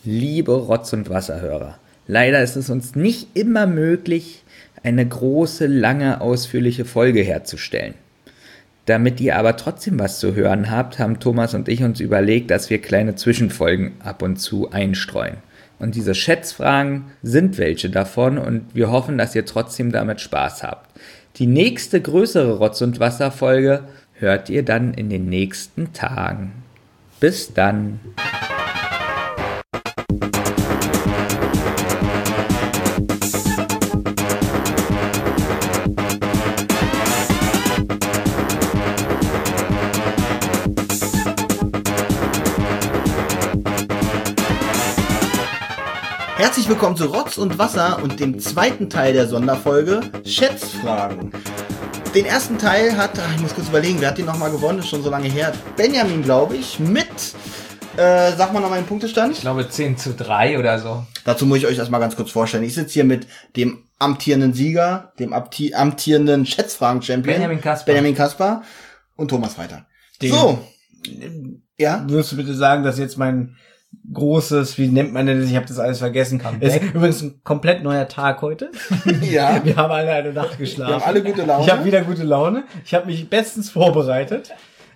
Liebe Rotz- und Wasserhörer, leider ist es uns nicht immer möglich, eine große, lange, ausführliche Folge herzustellen. Damit ihr aber trotzdem was zu hören habt, haben Thomas und ich uns überlegt, dass wir kleine Zwischenfolgen ab und zu einstreuen. Und diese Schätzfragen sind welche davon und wir hoffen, dass ihr trotzdem damit Spaß habt. Die nächste größere Rotz- und Wasser-Folge hört ihr dann in den nächsten Tagen. Bis dann! Herzlich willkommen zu Rotz und Wasser und dem zweiten Teil der Sonderfolge Schätzfragen. Den ersten Teil hat, ich muss kurz überlegen, wer hat den nochmal gewonnen, ist schon so lange her. Benjamin, glaube ich, mit, sag mal nochmal den Punktestand. Ich glaube 10:3 oder so. Dazu muss ich euch erstmal ganz kurz vorstellen. Ich sitze hier mit dem amtierenden Sieger, dem amtierenden Schätzfragen-Champion. Benjamin Kaspar und Thomas Reiter. So. Ja? Würdest du bitte sagen, dass jetzt mein großes, wie nennt man denn das? Ich habe das alles vergessen. Es ist übrigens ein komplett neuer Tag heute. Ja. Wir haben alle eine Nacht geschlafen. Wir haben alle gute Laune. Ich habe wieder gute Laune. Ich habe mich bestens vorbereitet.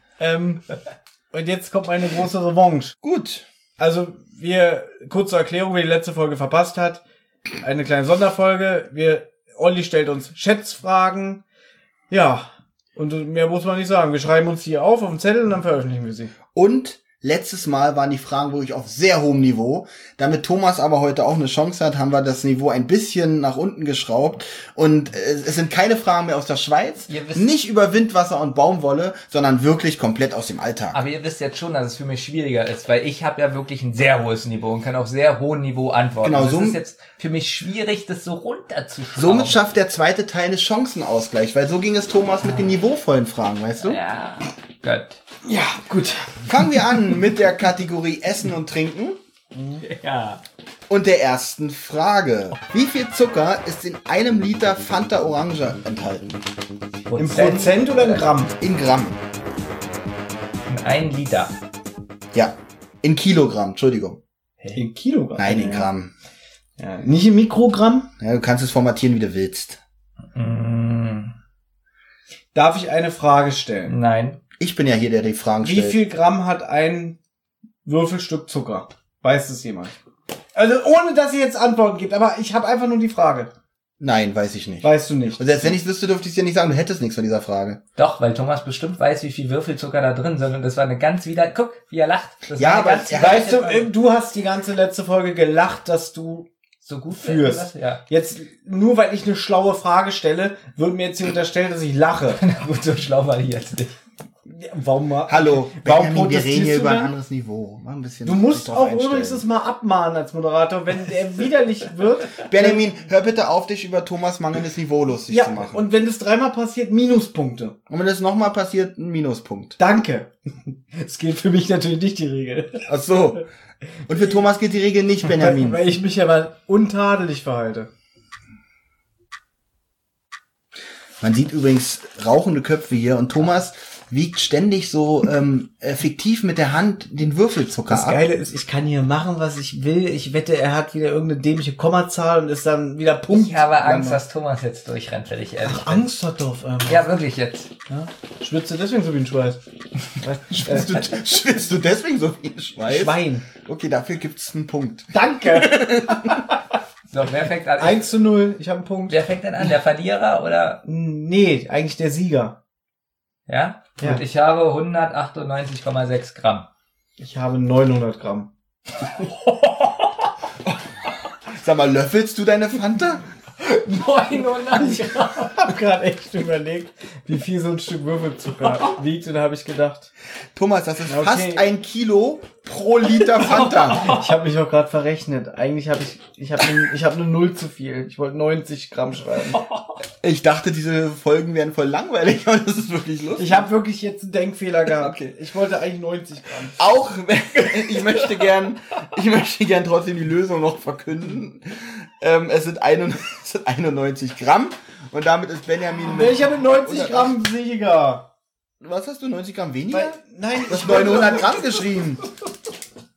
Und jetzt kommt meine große Revanche. Gut. Also, kurze Erklärung, wer die letzte Folge verpasst hat. Eine kleine Sonderfolge. Olli stellt uns Schätzfragen. Ja. Und mehr muss man nicht sagen. Wir schreiben uns die auf dem Zettel und dann veröffentlichen wir sie. Und letztes Mal waren die Fragen wirklich auf sehr hohem Niveau. Damit Thomas aber heute auch eine Chance hat, haben wir das Niveau ein bisschen nach unten geschraubt. Und es sind keine Fragen mehr aus der Schweiz, nicht über Wind, Wasser und Baumwolle, sondern wirklich komplett aus dem Alltag. Aber ihr wisst jetzt schon, dass es für mich schwieriger ist, weil ich habe ja wirklich ein sehr hohes Niveau und kann auf sehr hohem Niveau antworten. Genau, so ist jetzt für mich schwierig, das so runterzuschrauben. Somit schafft der zweite Teil eine Chancenausgleich, weil so ging es Thomas mit den niveauvollen Fragen, weißt du? Ja, Gott. Ja, gut. Fangen wir an mit der Kategorie Essen und Trinken. Ja. Und der ersten Frage. Wie viel Zucker ist in einem Liter Fanta Orange enthalten? Im Prozent oder im Gramm? In Gramm. In 1 Liter. Ja. In Kilogramm, Entschuldigung. In Kilogramm? Nein, in Gramm. Ja, nicht in Mikrogramm? Ja, du kannst es formatieren, wie du willst. Darf ich eine Frage stellen? Nein. Ich bin ja hier, der die Fragen Wie stellt. viel Gramm hat ein Würfelstück Zucker? Weiß es jemand? Also ohne, dass ihr jetzt Antworten gibt, aber ich habe einfach nur die Frage. Nein, weiß ich nicht. Weißt du nicht. Und selbst wenn ich es wüsste, dürfte ich es dir nicht sagen. Du hättest nichts von dieser Frage. Doch, weil Thomas bestimmt weiß, wie viel Würfelzucker da drin sind und das war eine ganz guck, wie er lacht. Das Ja, war aber Weißt du, du hast die ganze letzte Folge gelacht, dass du so gut führst. Ja. Jetzt, nur weil ich eine schlaue Frage stelle, wird mir jetzt hier unterstellt, dass ich lache. Na gut, so schlau war ich jetzt nicht. Warum mal? Hallo, Warum Benjamin, wir reden hier protestierst über du ein denn? anderes Niveau. Mach ein bisschen Du musst drauf auch einstellen. übrigens das mal abmahnen als Moderator, wenn der widerlich wird. Benjamin, hör bitte auf, dich über Thomas mangelndes Niveau lustig Ja, zu machen. und wenn das dreimal passiert, Minuspunkte. Und wenn das nochmal passiert, ein Minuspunkt. Danke. Es gilt für mich natürlich nicht die Regel. Ach so. Und für Thomas gilt die Regel nicht, Benjamin. Weil ich mich aber untadelig verhalte. Man sieht übrigens rauchende Köpfe hier und Thomas wiegt ständig so fiktiv mit der Hand den Würfelzucker Das ab. Geile ist, ich kann hier machen, was ich will. Ich wette, er hat wieder irgendeine dämliche Kommazahl und ist dann wieder Punkt. Ich habe Angst, dass Thomas jetzt durchrennt, wenn ich ehrlich bin. Angst hat er auf einmal. Ja, wirklich jetzt. Ja? Schwitze deswegen so wie ein Schweiß. Schwitzt du deswegen so viel Schweiß? Schwein. Okay, dafür gibt's einen Punkt. Danke. So, wer fängt an? 1:0, ich habe einen Punkt. Wer fängt denn an? Der Verlierer oder? Nee, eigentlich der Sieger. Ja? Ja. Und ich habe 198,6 Gramm. Ich habe 900 Gramm. Sag mal, löffelst du deine Fanta? 900 Gramm. Ich habe gerade echt überlegt, wie viel so ein Stück Würfelzucker wiegt, und da habe ich gedacht, Thomas, das ist Okay. fast 1 Kilo pro Liter Fanta. ich habe mich auch gerade verrechnet. Eigentlich habe ich habe eine 0 zu viel. Ich wollte 90 Gramm schreiben. Ich dachte, diese Folgen wären voll langweilig, aber das ist wirklich lustig. Ich habe wirklich jetzt einen Denkfehler gehabt. Okay. Ich wollte eigentlich 90 Gramm. Auch, ich möchte gern trotzdem die Lösung noch verkünden. Es sind 91 Gramm und damit ist Benjamin Ich habe 90 Gramm Sieger. Was hast du, 90 Gramm weniger? Nein, Du hast 900 Gramm geschrieben.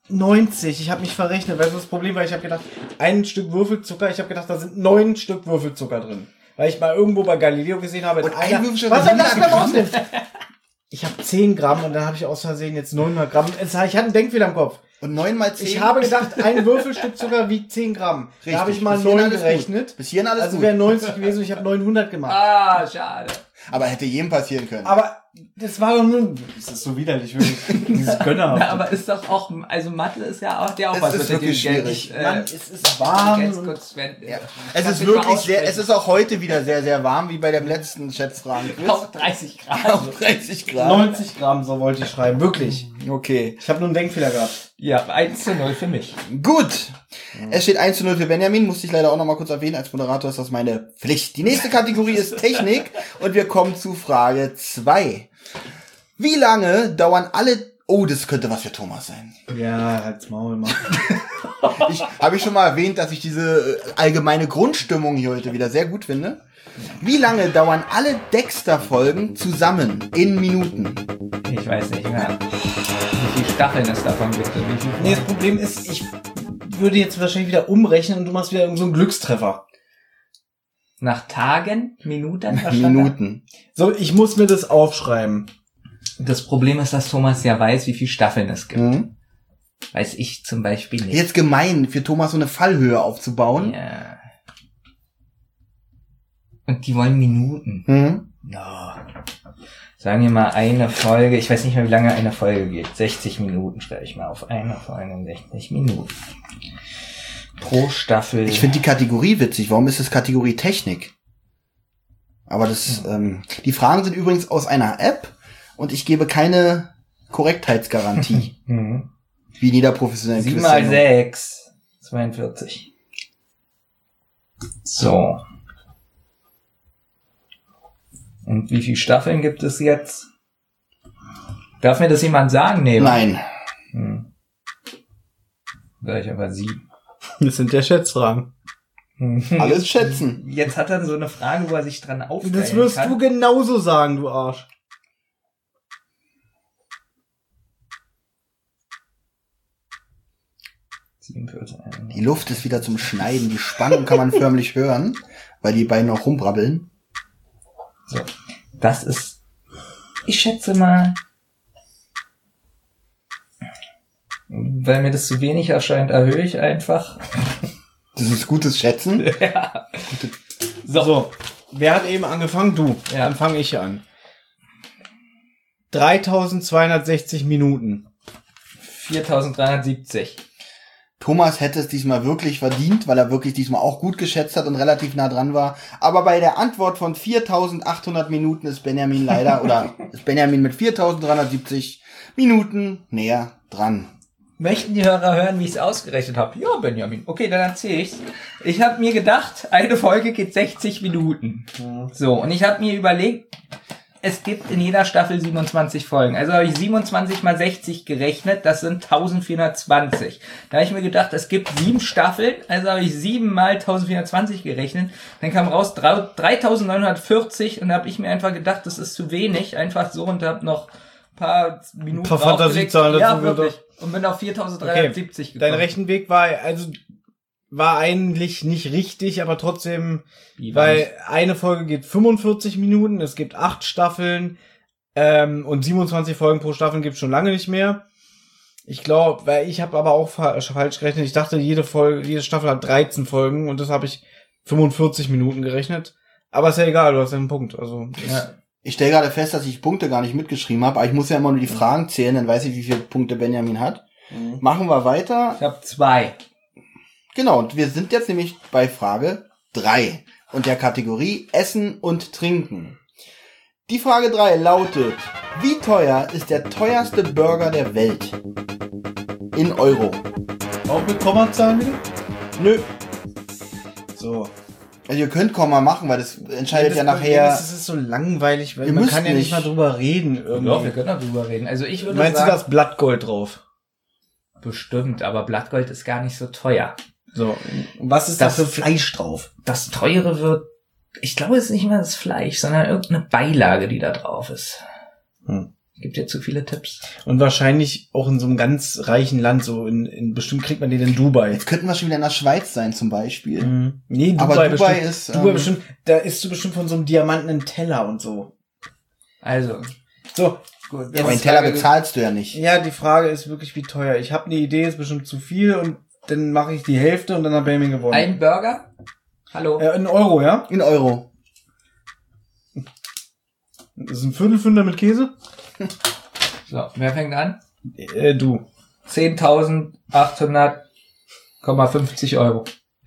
90. Ich habe mich verrechnet. Weißt du, das Problem war, ich habe gedacht, ein Stück Würfelzucker, ich habe gedacht, da sind 9 Stück Würfelzucker drin. Weil ich mal irgendwo bei Galileo gesehen habe, und ein Würfelzucker, was soll das denn rausnehmen? Ich habe 10 Gramm und dann habe ich aus Versehen jetzt 900 Gramm. Ich hatte einen Denkfehler im Kopf. Und 9 mal 10? Ich habe gedacht, ein Würfelstück Zucker wiegt 10 Gramm. Richtig. Da habe ich mal Bis 9 hierhin alles gerechnet. gut. Bis hierhin alles also gut. wäre 90 gewesen und ich habe 900 gemacht. Ah, schade. Aber hätte jedem passieren können. Aber das war doch nur... Das ist so widerlich, wirklich. Dieses Gönner. Na, aber ist doch auch, also Mathe ist ja auch der Es was ist mit wirklich dem schwierig. Mann, es ist warm. Ja. Es ist wirklich sehr, es ist auch heute wieder sehr, sehr warm, wie bei dem letzten Schätzfragen-Quiz. Auf 30 Grad. Auf 30 Grad. 90 Gramm, so wollte ich schreiben. Wirklich. Okay. Ich habe nur einen Denkfehler gehabt. Ja, 1:0 für mich. Gut. Es steht 1:0 für Benjamin. Musste ich leider auch noch mal kurz erwähnen. Als Moderator ist das meine Pflicht. Die nächste Kategorie ist Technik. Und wir kommen zu Frage 2. Wie lange dauern alle... Oh, das könnte was für Thomas sein. Ja, halt's Maul, Mann. Habe ich schon mal erwähnt, dass ich diese allgemeine Grundstimmung hier heute wieder sehr gut finde. Wie lange dauern alle Dexter-Folgen zusammen in Minuten? Ich weiß nicht mehr, wie viele Staffeln es davon gibt. Und wie viel Nee, das Problem ist, ich würde jetzt wahrscheinlich wieder umrechnen und du machst wieder irgend so einen Glückstreffer. Nach Tagen? Minuten? Minuten. So, ich muss mir das aufschreiben. Das Problem ist, dass Thomas ja weiß, wie viele Staffeln es gibt. Mhm. Weiß ich zum Beispiel nicht. Jetzt gemein, für Thomas so eine Fallhöhe aufzubauen. Ja. Und die wollen Minuten. Mhm. No. Sagen wir mal eine Folge, ich weiß nicht mehr, wie lange eine Folge geht. 60 Minuten schreibe ich mal auf eine Folge, 60 Minuten. Pro Staffel. Ich finde die Kategorie witzig. Warum ist es Kategorie Technik? Aber das, die Fragen sind übrigens aus einer App und ich gebe keine Korrektheitsgarantie. Mhm. Wie in jeder professionellen 7 mal Quizsendung. 6. 42. So. Und wie viele Staffeln gibt es jetzt? Darf mir das jemand sagen? Nee. Nein. Sag ich aber 7. Das sind ja Schätzfragen. Alles schätzen. Jetzt hat er so eine Frage, wo er sich dran aufteilen Das wirst kann. du genauso sagen, du Arsch. Die Luft ist wieder zum Schneiden. Die Spannung kann man förmlich hören, weil die beiden auch rumbrabbeln. So. Das ist, ich schätze mal, weil mir das zu wenig erscheint, erhöhe ich einfach. Das ist gutes Schätzen. Ja. So. Wer hat eben angefangen? Du. Ja. Dann fange ich an. 3260 Minuten. 4370. Thomas hätte es diesmal wirklich verdient, weil er wirklich diesmal auch gut geschätzt hat und relativ nah dran war. Aber bei der Antwort von 4800 Minuten ist Benjamin leider, oder ist Benjamin mit 4370 Minuten näher dran. Möchten die Hörer hören, wie ich es ausgerechnet habe? Ja, Benjamin. Okay, dann erzähle ich's. Ich habe mir gedacht, eine Folge geht 60 Minuten. So, und ich habe mir überlegt, es gibt in jeder Staffel 27 Folgen. Also habe ich 27 mal 60 gerechnet, das sind 1420. Da habe ich mir gedacht, es gibt 7 Staffeln, also habe ich 7 mal 1420 gerechnet. Dann kam raus 3940 und da habe ich mir einfach gedacht, das ist zu wenig, einfach so, und habe noch ein paar Minuten Ein paar Fantasiezahlen ja, dazu wirklich. Und bin auf 4370 gekommen. Dein Rechenweg war eigentlich nicht richtig, aber trotzdem, Wie war weil nicht? eine Folge geht 45 Minuten, es gibt 8 Staffeln und 27 Folgen pro Staffel gibt es schon lange nicht mehr. Ich glaube, weil ich habe aber auch falsch gerechnet. Ich dachte, jede Staffel hat 13 Folgen und das habe ich 45 Minuten gerechnet. Aber ist ja egal, du hast ja einen Punkt. Also Ja. Ich stelle gerade fest, dass ich Punkte gar nicht mitgeschrieben habe, aber ich muss ja immer nur die Fragen zählen, dann weiß ich, wie viele Punkte Benjamin hat. Machen wir weiter. Ich habe 2. Genau, und wir sind jetzt nämlich bei Frage 3 und der Kategorie Essen und Trinken. Die Frage 3 lautet, wie teuer ist der teuerste Burger der Welt? In Euro. auch mit Kommazahlen wieder? Nö. So. Also ihr könnt Komma machen, weil das entscheidet ja nachher... Das ist so langweilig, weil Ihr man müsst kann ja nicht nicht. mal drüber reden irgendwie. Ja, wir können darüber reden. Also ich würde Meinst du sagen, das Blattgold drauf? bestimmt, aber Blattgold ist gar nicht so teuer. So. Was ist da Das- für Fleisch drauf? Das teure wird, ich glaube, es ist nicht mal das Fleisch, sondern irgendeine Beilage, die da drauf ist. Gibt dir zu viele Tipps. Und wahrscheinlich auch in so einem ganz reichen Land, so in bestimmt kriegt man den in Dubai. Jetzt könnten wir schon wieder in der Schweiz sein, zum Beispiel. Mhm. Nee, Dubai, aber Dubai bestimmt, ist... Dubai bestimmt, da isst du bestimmt von so einem diamantenen Teller und so. Also, so. Gut, aber den Teller bezahlst du ja nicht. Ja, die Frage ist wirklich, wie teuer. Ich habe eine Idee, ist bestimmt zu viel und dann mache ich die Hälfte und dann hat Benjamin gewonnen. Ein Burger? Hallo? In Euro, ja? In Euro. Das ist ein Viertelfünder mit Käse? So, wer fängt an? Du. 10.800,50 Euro.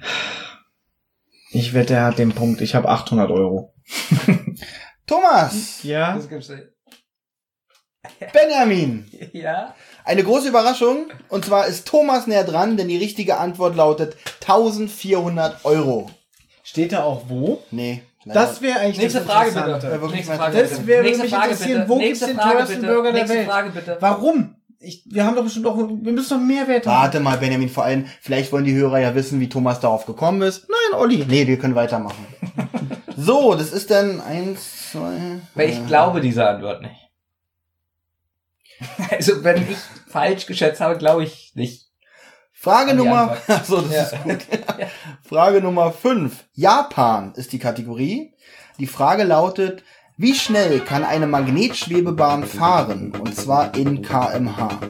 Ich wette, er hat den Punkt. Ich habe 800 Euro. Thomas! Ja? Das gibt's nicht. Benjamin! Ja? Eine große Überraschung. Und zwar ist Thomas näher dran, denn die richtige Antwort lautet 1.400 Euro. Steht da auch wo? Nee. Leider. Das wäre eigentlich Nächste das Frage Interessante. bitte. Nächste Frage Das wäre mich Nächste Frage interessieren, bitte. wo Nächste gibt's den Frage teuersten bitte. Burger der Nächste Welt? Frage bitte. Warum? Wir haben doch bestimmt auch, wir müssen doch Mehrwert haben. Warte mal, Benjamin, vor allem, vielleicht wollen die Hörer ja wissen, wie Thomas darauf gekommen ist. Nein, Olli. Nee, wir können weitermachen. So, das ist dann 1, 2... Weil ich glaube diese Antwort nicht. Also, wenn ich falsch geschätzt habe, glaube ich nicht. Frage An die Nummer... Antwort. Achso, das ist gut. Frage Nummer 5. Japan ist die Kategorie. Die Frage lautet, wie schnell kann eine Magnetschwebebahn fahren? Und zwar in km/h.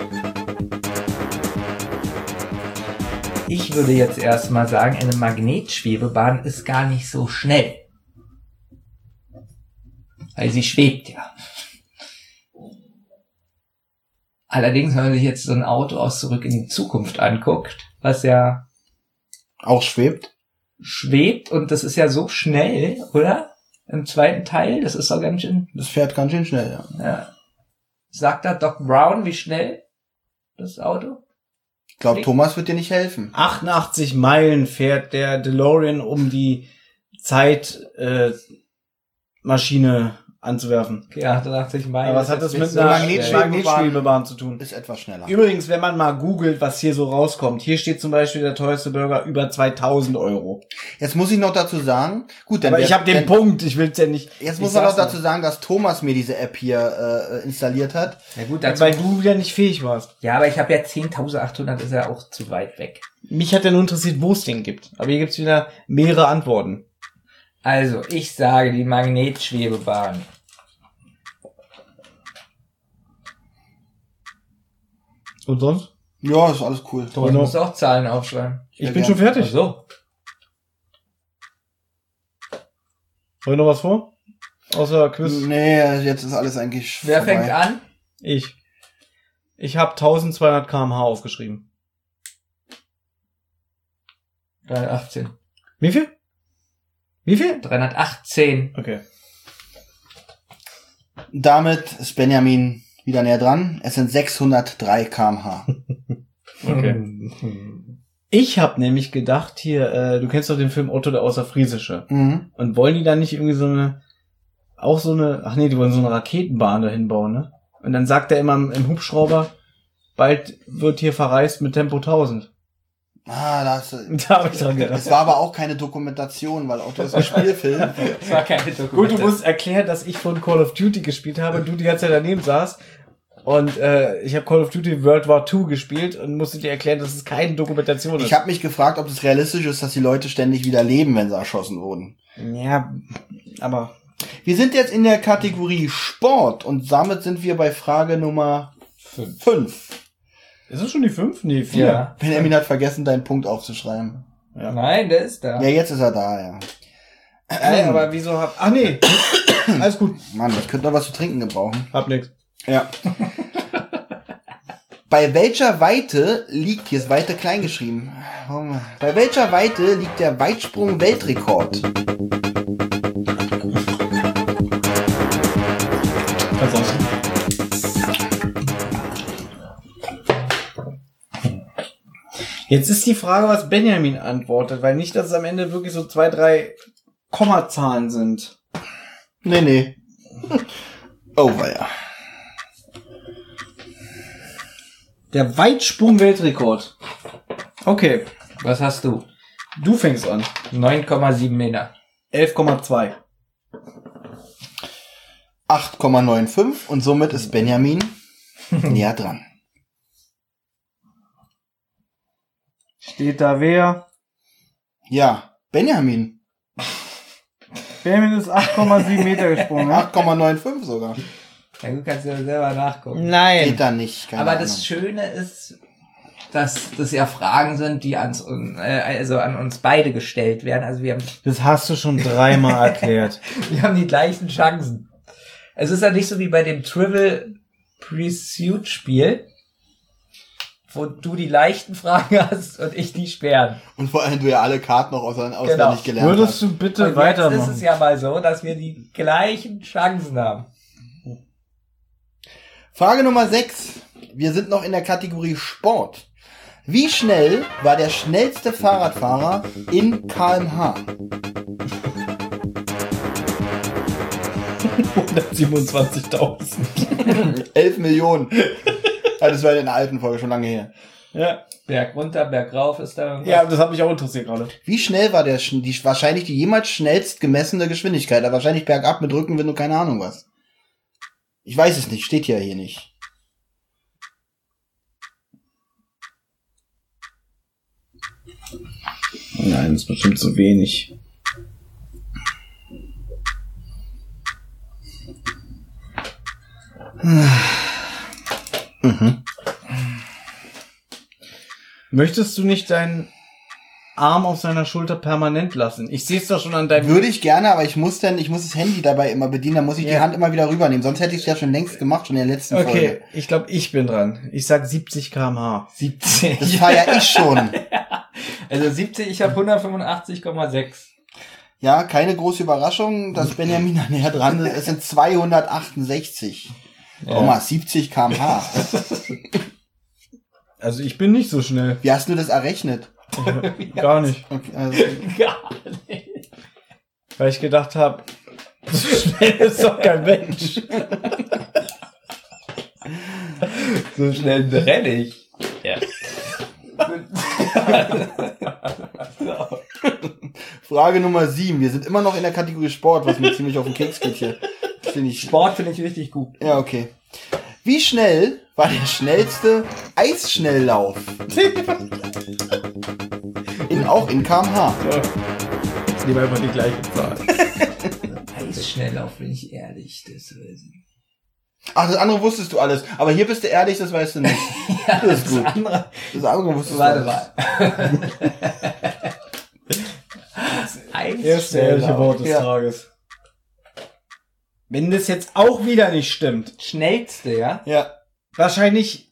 Ich würde jetzt erstmal sagen, eine Magnetschwebebahn ist gar nicht so schnell. Weil sie schwebt ja. Allerdings, wenn man sich jetzt so ein Auto aus Zurück in die Zukunft anguckt, was ja Auch schwebt? schwebt und das ist ja so schnell, oder? Im zweiten Teil, das ist doch ganz schön... Das fährt ganz schön schnell, ja. Ja. Sagt da Doc Brown, wie schnell das Auto? Ich glaube, Thomas wird dir nicht helfen. 88 Meilen fährt der DeLorean, um die Zeitmaschine anzuwerfen. Okay, 88 Meilen. Aber was hat das mit so einer Magnetschwebebahn Magnetschwebebahn zu tun? Ist etwas schneller. Übrigens, wenn man mal googelt, was hier so rauskommt, hier steht zum Beispiel der teuerste Burger über 2000 Euro. Jetzt muss ich noch dazu sagen, gut, dann Aber ich habe den Punkt, ich will's ja nicht. Jetzt muss man noch dazu sagen, dass Thomas mir diese App hier installiert hat. Ja gut, Weil du wieder nicht fähig warst. ja, aber ich habe ja 10.800, ist ja auch zu weit weg. Mich hat ja nur interessiert, wo es den gibt. Aber hier gibt's wieder mehrere Antworten. Also, ich sage die Magnetschwebebahn. Und sonst? Ja, ist alles cool. Du musst auch Zahlen aufschreiben. Ich bin schon fertig. Ach so. Soll ich noch was vor? Außer Quiz? Nee, jetzt ist alles eigentlich Wer vorbei. fängt an? Ich habe 1200 km/h aufgeschrieben. 318. Wie viel? 318. Okay. Damit ist Benjamin wieder näher dran. Es sind 603 km/h. Okay. Ich habe nämlich gedacht, hier, du kennst doch den Film Otto der Außerfriesische. Mhm. Und wollen die da nicht irgendwie die wollen so eine Raketenbahn dahin bauen, ne? Und dann sagt er immer im Hubschrauber, bald wird hier verreist mit Tempo 1000. Ah, da hast du... Da habe ich dran gedacht. Es war aber auch keine Dokumentation, weil Otto ist ein Spielfilm. Das war keine Dokumentation. Gut, du musst erklären, dass ich von Call of Duty gespielt habe und du die ganze Zeit daneben saßt. Und ich habe Call of Duty World War II gespielt und musste dir erklären, dass es keine Dokumentation ist. Ich habe mich gefragt, ob es realistisch ist, dass die Leute ständig wieder leben, wenn sie erschossen wurden. Ja, aber... Wir sind jetzt in der Kategorie Sport und damit sind wir bei Frage Nummer 5. Ist es schon die 5? Nee, 4. Ja. Benjamin hat vergessen, deinen Punkt aufzuschreiben. Ja. Nein, der ist da. Ja, jetzt ist er da, ja. Aber wieso hab... Ach nee, alles gut. Mann, ich könnte noch was zu trinken gebrauchen. Hab nix. Ja. Bei welcher Weite liegt, hier ist Weite klein geschrieben. Bei welcher Weite liegt der Weitsprung-Weltrekord? Jetzt ist die Frage, was Benjamin antwortet, weil nicht, dass es am Ende wirklich so 2, 3 Kommazahlen sind. Nee. Oh, ja. Der Weitsprung-Weltrekord. Okay, Was hast du? du fängst an. 9,7 Meter. 11,2. 8,95 und somit ist Benjamin näher dran. Steht da wer? Ja, Benjamin. Benjamin ist 8,7 Meter gesprungen. 8,95 sogar. Ja, du kannst ja selber nachgucken. Nein. Geht da nicht. Aber das Schöne ist, dass das ja Fragen sind, die an uns beide gestellt werden. Also Das hast du schon 3-mal erklärt. wir haben die gleichen Chancen. Es ist ja nicht so wie bei dem Trivial Pursuit Spiel, wo du die leichten Fragen hast und ich die schweren. Und vor allem du ja alle Karten noch auswendig gelernt Würdest hast. du bitte Und weitermachen? jetzt ist es ja mal so, dass wir die gleichen Chancen haben. Frage Nummer 6. Wir sind noch in der Kategorie Sport. Wie schnell war der schnellste Fahrradfahrer in km/h? 127.000. 11 Millionen. Ja, das war in der alten Folge schon lange her. Ja. Berg runter, Berg rauf ist da irgendwas. Ja, das hat mich auch interessiert gerade. Wie schnell war wahrscheinlich die jemals schnellst gemessene Geschwindigkeit? Aber wahrscheinlich bergab mit Rückenwind und keine Ahnung was. Ich weiß es nicht, steht ja hier nicht. Nein, das ist bestimmt zu wenig. Mhm. Möchtest du nicht deinen Arm auf seiner Schulter permanent lassen? Ich sehe es doch schon an deinem... Würde ich gerne, aber ich muss das Handy dabei immer bedienen, dann muss ich die Hand immer wieder rübernehmen. Sonst hätte ich es ja schon längst gemacht, schon in der letzten Folge. Okay, ich glaube, ich bin dran. Ich sag 70 km/h. 70. Das war ja ich schon. Also 70, ich habe 185,6. Ja, keine große Überraschung, dass Benjamin da näher dran ist. Es sind 268,70 km/h. Also ich bin nicht so schnell. Wie hast du das errechnet? Gar nicht. Okay, also, Gar nicht. Weil ich gedacht habe, so schnell ist doch kein Mensch. So schnell renne ich. Ja. Frage Nummer 7. Wir sind immer noch in der Kategorie Sport, was mir ziemlich auf den Keks geht hier. Sport finde ich richtig gut. Ja, okay. Wie schnell war der schnellste Eisschnelllauf? Auch in km/h. Jetzt nehmen wir einfach die gleiche Zahl. Eisschnelllauf, bin ich ehrlich. Das weiß ich. Ach, das andere wusstest du alles. Aber hier bist du ehrlich, das weißt du nicht. Ja, das ist gut. Das andere wusstest du warte alles. mal. Erste ehrliche Wort des Ja. Tages. Wenn das jetzt auch wieder nicht stimmt. Schnellste, ja? Ja. Wahrscheinlich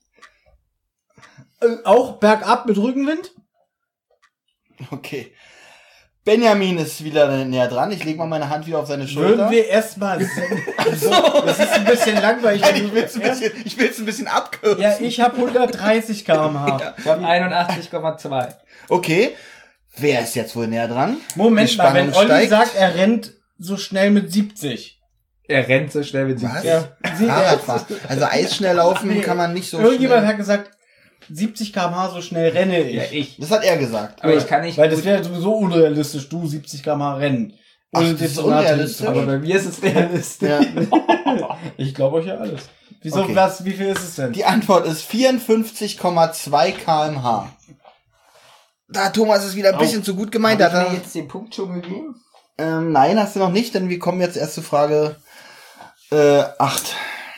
auch bergab mit Rückenwind? Okay. Benjamin ist wieder näher dran. Ich lege mal meine Hand wieder auf seine Schulter. Würden wir erstmal... Also, das ist ein bisschen langweilig. Nein, ich will es ein bisschen abkürzen. Ja, ich habe 130 km/h. Ja. Ich habe 81,2. Okay. Wer ist jetzt wohl näher dran? Moment Die mal, wenn Spannung Olli steigt. sagt, er rennt so schnell mit 70. Er rennt so schnell mit Was? 70. Ja. Fahrradfahren. Also Eisschnell laufen Nee, kann man nicht so Irgendjemand schnell. hat gesagt, 70 km/h so schnell renne ich. Ja, ich. Das hat er gesagt. Aber ich kann nicht Weil das gut- wäre sowieso unrealistisch, du 70 km/h rennen. Ach, Ohne das dir ist zu nahe unrealistisch? zu kommen. Aber bei mir ist es realistisch. Ja. Ich glaube euch ja alles. Wieso, Okay. wie viel ist es denn? Die Antwort ist 54,2 km/h. Da hat Thomas es wieder ein bisschen zu gut gemeint. Hat Hat er er, jetzt den Punkt schon gegeben? nein, hast du noch nicht, denn wir kommen jetzt erst zu Frage 8.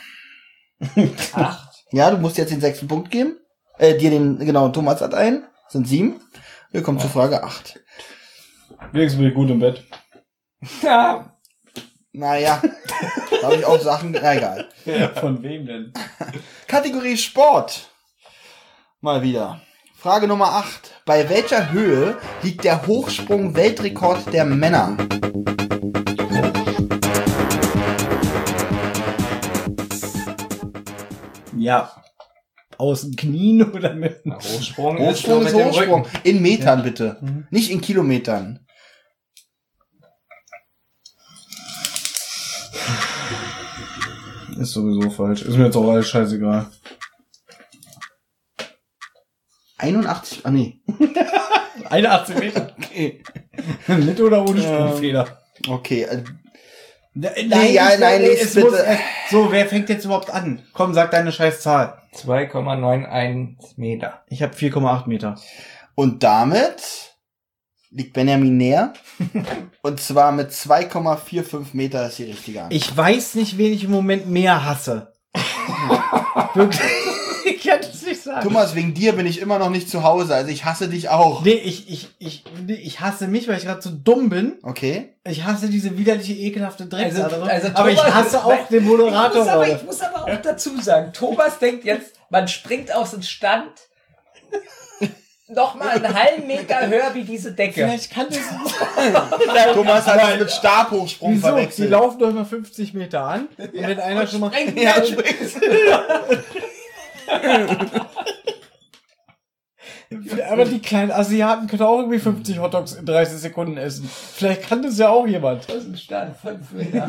8. Ja, du musst jetzt den 6. Punkt geben. Thomas hat einen. Sind 7. Wir kommen zu Frage 8. Wenigstens bin ich gut im Bett. Ja. Naja, da habe ich auch Sachen, na egal. Von wem denn? Kategorie Sport. Mal wieder. Frage Nummer 8. Bei welcher Höhe liegt der Hochsprung-Weltrekord der Männer? Ja. Aus den Knien oder mit dem Hochsprung, Hochsprung ist nur mit dem Hochsprung. Rücken. In Metern bitte. Mhm. Nicht in Kilometern. Ist sowieso falsch. Ist mir jetzt auch alles scheißegal. 81, nee. 81 Meter. Okay. Mit oder ohne Sprungfeder? Okay. So, wer fängt jetzt überhaupt an? Komm, sag deine scheiß Zahl. 2,91 Meter. Ich habe 4,8 Meter. Und damit liegt Benjamin näher. Und zwar mit 2,45 Meter ist die richtige Antwort. Ich weiß nicht, wen ich im Moment mehr hasse. Wirklich. Ich kann das nicht sagen. Thomas, wegen dir bin ich immer noch nicht zu Hause. Also ich hasse dich auch. Nee, ich hasse mich, weil ich gerade so dumm bin. Okay. Ich hasse diese widerliche, ekelhafte Drecksache. Also aber ich hasse auch den Moderator. Ich muss aber auch dazu sagen, Thomas denkt jetzt, man springt aus dem Stand noch mal einen halben Meter höher wie diese Decke. Vielleicht kann das Thomas hat es mit Stabhochsprung verwechselt. Die laufen doch immer 50 Meter an. Und wenn einer schon mal... Aber die kleinen Asiaten können auch irgendwie 50 Hotdogs in 30 Sekunden essen. Vielleicht kann das ja auch jemand. Das ist ein Stand 5 Meter.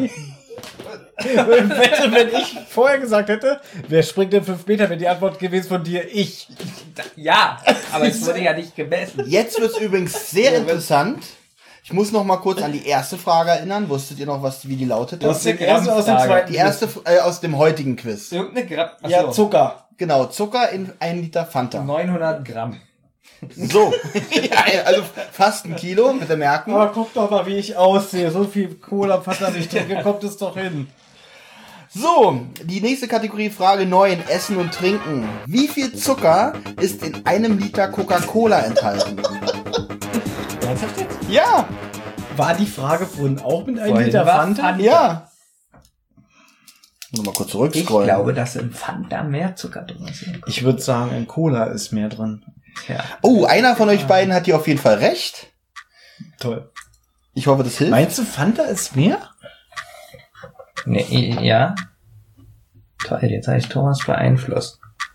Wenn ich vorher gesagt hätte, wer springt denn 5 Meter, wenn die Antwort gewesen von dir, ich. Ja, aber es wurde ja nicht gemessen. Jetzt wird's übrigens sehr interessant. Ich muss noch mal kurz an die erste Frage erinnern. Wusstet ihr noch, wie die lautete? Aus dem zweiten. Die erste aus dem heutigen Quiz. Irgendeine Gramm. Ja, Zucker. Genau, Zucker in 1 Liter Fanta. 900 Gramm. So, ja, also fast 1 Kilo, bitte merken. Aber guck doch mal, wie ich aussehe. So viel Cola, Fanta, wie ich trinke, kommt es doch hin. So, die nächste Kategorie, Frage 9, Essen und Trinken. Wie viel Zucker ist in 1 Liter Coca-Cola enthalten? Ernsthaft jetzt? Ja. War die Frage vorhin auch mit 1 Liter Fanta? Ja. Mal kurz Ich zurückscrollen. glaube, dass im Fanta mehr Zucker drin ist. Ich würde sagen, in Cola ist mehr drin. Ja. Oh, einer von euch beiden hat hier auf jeden Fall recht. Toll. Ich hoffe, das hilft. Meinst du, Fanta ist mehr? Nee, ja. Toll, jetzt habe ich Thomas beeinflusst.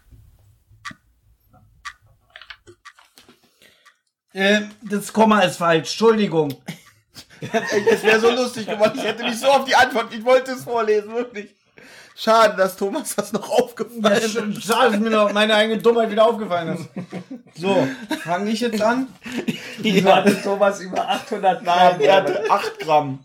Das Komma ist falsch. Entschuldigung. Es wäre so lustig geworden. Ich hätte mich so auf die Antwort. Ich wollte es vorlesen, wirklich. Schade, dass Thomas das noch aufgefallen ist. Schade, dass mir noch meine eigene Dummheit wieder aufgefallen ist. So, fange ich jetzt an? Wieso hatte Thomas über 800 Gramm? Er hatte 8 Gramm.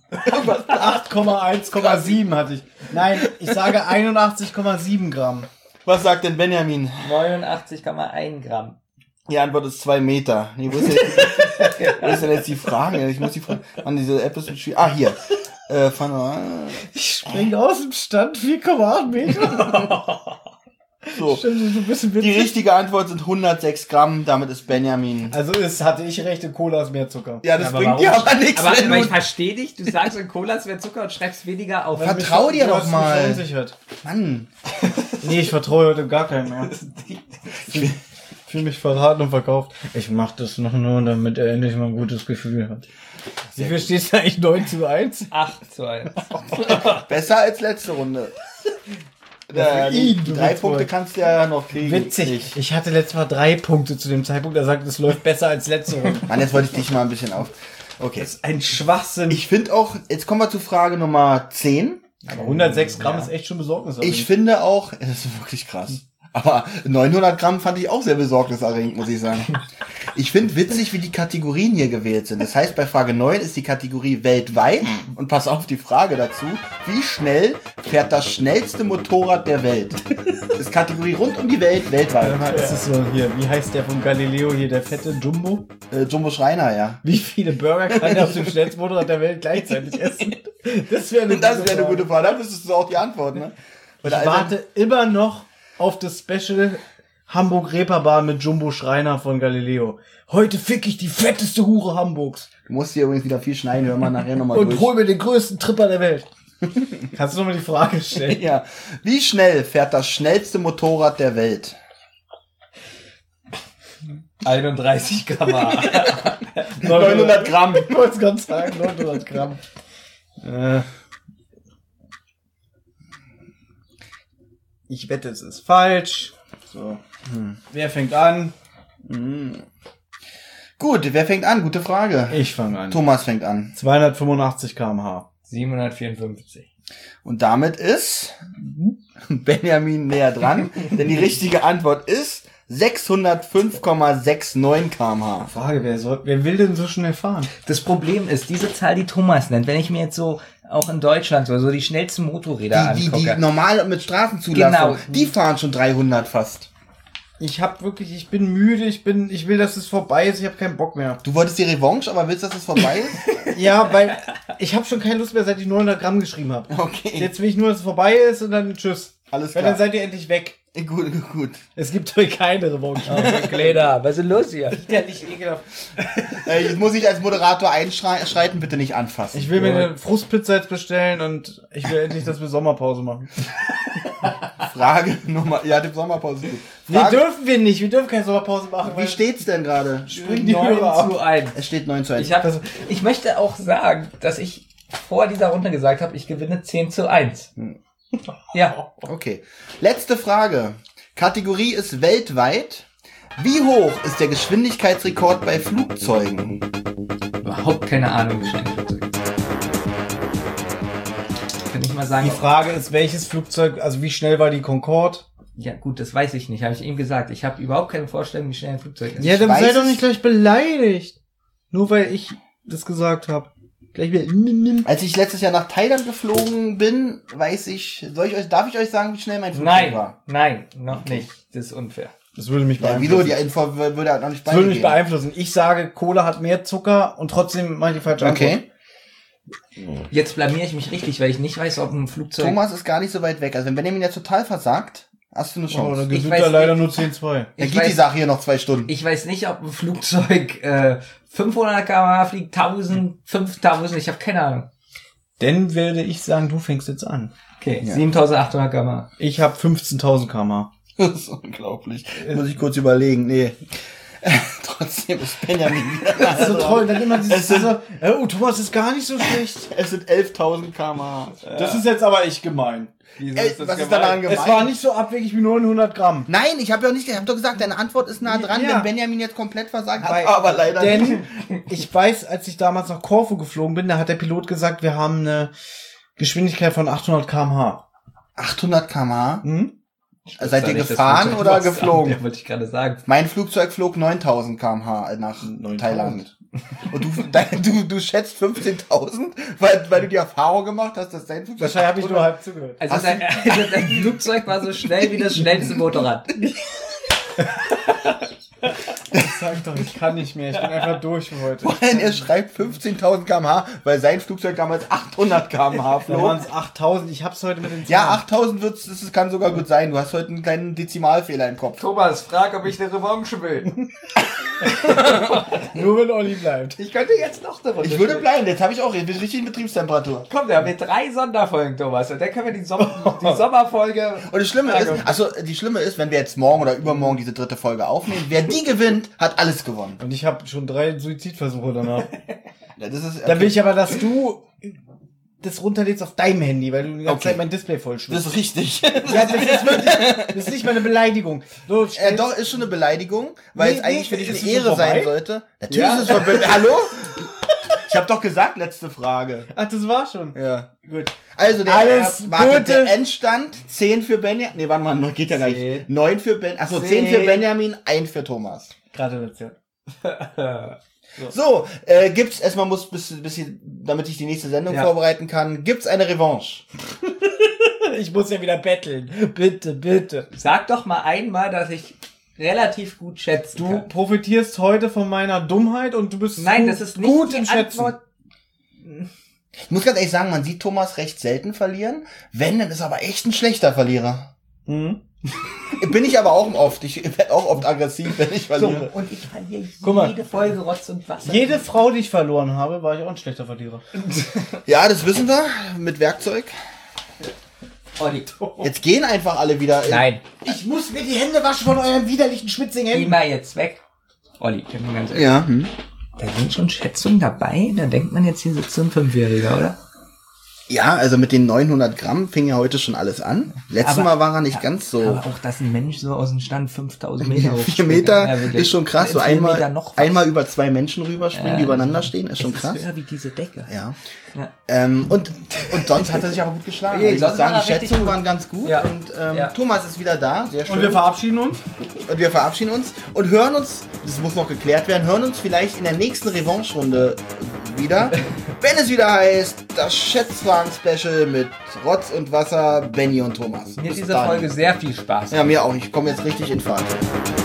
8,1,7 hatte ich. Nein, ich sage 81,7 Gramm. Was sagt denn Benjamin? 89,1 Gramm. Die Antwort ist 2 Meter. Nee, wo ist denn jetzt die Frage? Ich muss die Frage. Mann, diese App ist so schwierig. Ah, hier. Ich springe aus dem Stand 4,8 Meter. So. Stimmt, so ein bisschen Die richtige Antwort sind 106 Gramm. Damit ist Benjamin. Also hatte ich recht, in Cola ist mehr Zucker. Ja, das bringt dir aber nichts. Aber ich verstehe dich. Du sagst, in Cola ist mehr Zucker und schreibst weniger auf. Vertrau dir doch mal. Mann. Nee, ich vertraue heute gar keinen mehr. Ich fühle mich verraten und verkauft. Ich mach das noch nur, damit er endlich mal ein gutes Gefühl hat. Wie viel stehst du eigentlich? 9:1? 8:1. Besser als letzte Runde. Die 3 Punkte kannst du ja noch kriegen. Witzig. Ich hatte letztes Mal 3 Punkte zu dem Zeitpunkt. Er sagt, es läuft besser als letzte Runde. Mann, jetzt wollte ich dich mal ein bisschen auf. Okay. Das ist ein Schwachsinn. Ich finde auch, jetzt kommen wir zu Frage Nummer 10. Aber 106 Gramm ist echt schon besorgniserregend. Ich finde auch, das ist wirklich krass. Aber 900 Gramm fand ich auch sehr besorgniserregend, muss ich sagen. Ich finde witzig, wie die Kategorien hier gewählt sind. Das heißt, bei Frage 9 ist die Kategorie weltweit. Und pass auf die Frage dazu. Wie schnell fährt das schnellste Motorrad der Welt? Das ist Kategorie rund um die Welt, weltweit. Das ist so hier, wie heißt der von Galileo hier, der fette Jumbo? Jumbo Schreiner, ja. Wie viele Burger kann er auf dem schnellsten Motorrad der Welt gleichzeitig essen? Das wäre eine gute Frage. Da wüsstest du auch die Antwort, ne? Ich warte immer noch auf das Special Hamburg-Reeperbahn mit Jumbo Schreiner von Galileo. Heute fick ich die fetteste Hure Hamburgs. Du musst hier übrigens wieder viel schneiden, hör mal nachher nochmal durch. Und hol mir den größten Tripper der Welt. Kannst du nochmal die Frage stellen? Ja. Wie schnell fährt das schnellste Motorrad der Welt? 31 Gramm. 900 Gramm. Ich wollte es gerade sagen, 900 Gramm. Ich wette, es ist falsch. So. Wer fängt an? Gut, wer fängt an? Gute Frage. Ich fange an. Thomas fängt an. 285 km/h. 754. Und damit ist Benjamin näher dran, denn die richtige Antwort ist 605,69 km/h. Frage, wer will denn so schnell fahren? Das Problem ist, diese Zahl, die Thomas nennt, wenn ich mir jetzt so auch in Deutschland so die schnellsten Motorräder angucke. Die normal mit Straßenzulassung, Genau. die fahren schon 300 fast. Ich bin müde, ich will, dass es vorbei ist, ich habe keinen Bock mehr. Du wolltest die Revanche, aber willst, dass es vorbei ist? Ja, weil ich habe schon keine Lust mehr, seit ich 900 Gramm geschrieben habe. Okay. Jetzt will ich nur, dass es vorbei ist und dann tschüss. Alles Weil klar. dann seid ihr endlich weg. Gut. Es gibt heute keine Revanche. Leder, was ist denn los hier? Ja, nicht ekelhaft. Jetzt muss ich als Moderator einschreiten, bitte nicht anfassen. Ich will mir eine Frustpizza jetzt bestellen und ich will endlich, dass wir Sommerpause machen. Frage Nummer... Ja, die Sommerpause ist gut. Nee, Frage, dürfen wir nicht. Wir dürfen keine Sommerpause machen. wie steht's denn gerade? Springen die Hörer ab. 9:1. Es steht 9:1. Ich möchte auch sagen, dass ich vor dieser Runde gesagt habe, ich gewinne 10:1. Ja. Okay. Letzte Frage. Kategorie ist weltweit. Wie hoch ist der Geschwindigkeitsrekord bei Flugzeugen? Überhaupt keine Ahnung, wie schnell ein Flugzeug ist. Kann ich mal sagen. Die Frage ist, welches Flugzeug, also wie schnell war die Concorde? Ja gut, das weiß ich nicht, habe ich eben gesagt. Ich habe überhaupt keine Vorstellung, wie schnell ein Flugzeug ist. Ja, dann weiß sei doch es. nicht gleich beleidigt. Nur weil ich das gesagt habe. Gleich wieder. Als ich letztes Jahr nach Thailand geflogen bin, darf ich euch sagen, wie schnell mein Flugzeug war? Nein, noch nicht. Das ist unfair. Das würde mich Ja, beeinflussen. wieso? Die Info würde halt noch nicht Das würde mich beigegeben. beeinflussen. Ich sage, Cola hat mehr Zucker und trotzdem mache ich die falsche Antwort. Okay. Jetzt blamiere ich mich richtig, weil ich nicht weiß, ob ein Flugzeug... Thomas ist gar nicht so weit weg. Also wenn Benjamin jetzt total versagt, hast du eine Oh, Chance. dann Ich gewinnt weiß er leider nicht. nur 10-2. Dann ich geht die weiß- Sache hier noch 2 Stunden. Ich weiß nicht, ob ein Flugzeug 500 km/h fliegt, 1000, 5000, ich habe keine Ahnung. Dann würde ich sagen, du fängst jetzt an. Okay, Ja. 7800 km/h. Ich habe 15.000 km/h. Das ist unglaublich. Muss ich kurz überlegen. Nee. Trotzdem ist Benjamin wieder Das ist so toll, dann immer dieses, Es sind- Thomas ist gar nicht so schlecht. Es sind 11.000 km/h. Das ist jetzt aber echt gemein. Was ist daran gemeint? Es war nicht so abwegig wie 900 Gramm. Nein, ich habe doch gesagt, deine Antwort ist nah dran, Ja. wenn Benjamin jetzt komplett versagt hat. Weil- Aber leider nicht. Denn ich weiß, als ich damals nach Korfu geflogen bin, da hat der Pilot gesagt, wir haben eine Geschwindigkeit von 800 km/h. 800 km/h? Hm? Seid ihr Das gefahren Flugzeug oder was an, geflogen? Ja, wollte ich gerade sagen. Mein Flugzeug flog 9.000 km/h nach 9.000. Thailand. Und du schätzt 15.000, weil du die Erfahrung gemacht hast, dass dein Flugzeug... Wahrscheinlich habe ich nur halb zugehört. Also Hast dein Flugzeug war so schnell wie das schnellste Motorrad. Sag ich doch, ich kann nicht mehr. Ich bin einfach durch für heute. Nein, er schreibt 15.000 km/h, weil sein Flugzeug damals 800 km/h Da flog. waren es 8.000. Ich hab's heute mit den Ja, 8.000 das kann sogar gut sein. Du hast heute einen kleinen Dezimalfehler im Kopf. Thomas, frag, ob ich eine Revanche will. Nur wenn Olli bleibt. Ich könnte jetzt noch eine Runde Ich würde spielen. bleiben, jetzt habe ich auch richtig in Betriebstemperatur. Komm, wir haben hier 3 Sonderfolgen, Thomas. Und dann können wir die Sommerfolge... Und das Schlimme ist, die Schlimme ist, wenn wir jetzt morgen oder übermorgen diese 3. Folge aufnehmen, wer die gewinnt, hat alles gewonnen. Und ich habe schon 3 Suizidversuche danach. Ja, das ist, Dann will ich aber, dass du das runterlädst auf deinem Handy, weil du die ganze Okay. Zeit mein Display voll das schwitzt. ist richtig. Ja, das ist wirklich, das ist nicht mal eine Beleidigung. So, Doch, ist schon eine Beleidigung, weil Nee, es eigentlich nee, für dich ist eine es schon Ehre sein vorbei? sollte. Natürlich Ja. ist es vorbei. Hallo? Ich habe doch gesagt, letzte Frage. Ach, das war schon. Ja. Gut. Also Alles Gute. der Endstand 10 für Benjamin. Nee, warte mal, geht ja gar nicht. 10. 9 für Ben. Achso, 10 für Benjamin, 1 für Thomas. Gratulation. So, gibt's erstmal damit ich die nächste Sendung Ja. vorbereiten kann, gibt's eine Revanche. Ich muss ja wieder betteln. Bitte, bitte. Sag doch mal einmal, dass ich relativ gut schätzen Du kann. profitierst heute von meiner Dummheit und du bist Nein, das ist nicht gut die im Schätzen. Antwort. Ich muss ganz ehrlich sagen, man sieht Thomas recht selten verlieren. Wenn, dann ist er aber echt ein schlechter Verlierer. Mhm. Bin ich aber auch oft. Ich werde auch oft aggressiv, wenn ich So, verliere. und ich verliere Guck mal. jede Folge Rotz und Wasser. Jede Frau, die ich verloren habe, war ich auch ein schlechter Verlierer. Ja, das wissen wir. Mit Werkzeug. Olli. Jetzt gehen einfach alle wieder. Nein, Ich muss mir die Hände waschen von euren widerlichen schwitzigen geh Händen. mal jetzt weg. Olli, ich bin ganz ehrlich. Ja. Da sind schon Schätzungen dabei. Da denkt man jetzt, hier sitzt so ein 5-Jähriger, oder? Ja, also mit den 900 Gramm fing ja heute schon alles an. Letztes Mal war er nicht ganz so. Aber auch, dass ein Mensch so aus dem Stand 5000 Meter 4 Meter ist schon krass. So einmal über 2 Menschen rüberspringen, die übereinander stehen, ist schon krass. Das ist höher wie diese Decke. Ja. Und sonst hat er sich aber gut geschlagen. Ich muss sagen, die Schätzungen waren ganz gut. Ja. Und Thomas ist wieder da. Sehr schön. Und wir verabschieden uns. Und hören uns, das muss noch geklärt werden, hören uns vielleicht in der nächsten Revanche-Runde wieder, wenn es wieder heißt, das Schätzfragen-Special mit Rotz und Wasser, Benny und Thomas. Mir hat diese Folge sehr viel Spaß. Ja, mir auch. Ich komme jetzt richtig in Fahrt.